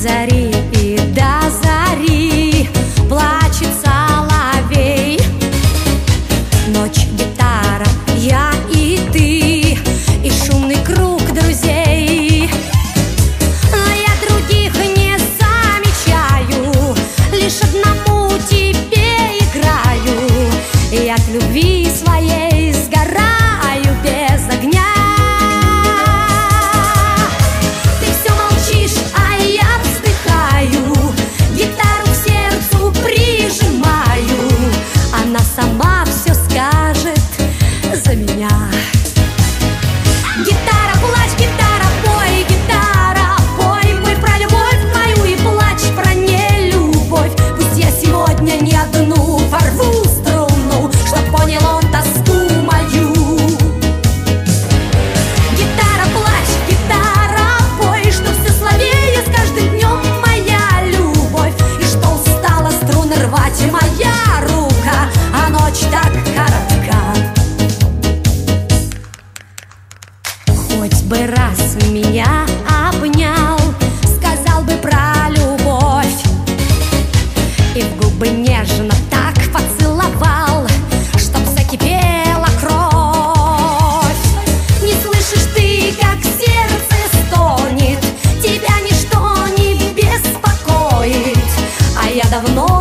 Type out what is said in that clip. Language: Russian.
зари и до зари плачет соловей. Ночь, гитара, я и ты, и шумный круг друзей. Но я других не замечаю, лишь одному тебе играю. И от любви своей сгораю без огня. Ты все молчишь, а я вздыхаю, гитару к сердцу прижимаю. Она сама все скажет за меня. Гитара, плачь, гитара, пой, гитара, пой, пой про любовь мою и плачь про нелюбовь. Пусть я сегодня не одну порву струну, чтоб понял он тоску мою. Гитара, плачь, гитара, пой, что все слабее с каждым днем моя любовь, и что устала струны рвать моя рука, а ночь так коротка. Хоть бы раз меня обнял, сказал бы про любовь, и в губы нежно так поцеловал, чтоб закипела кровь. Не слышишь ты, как сердце стонет, тебя ничто не беспокоит, а я давно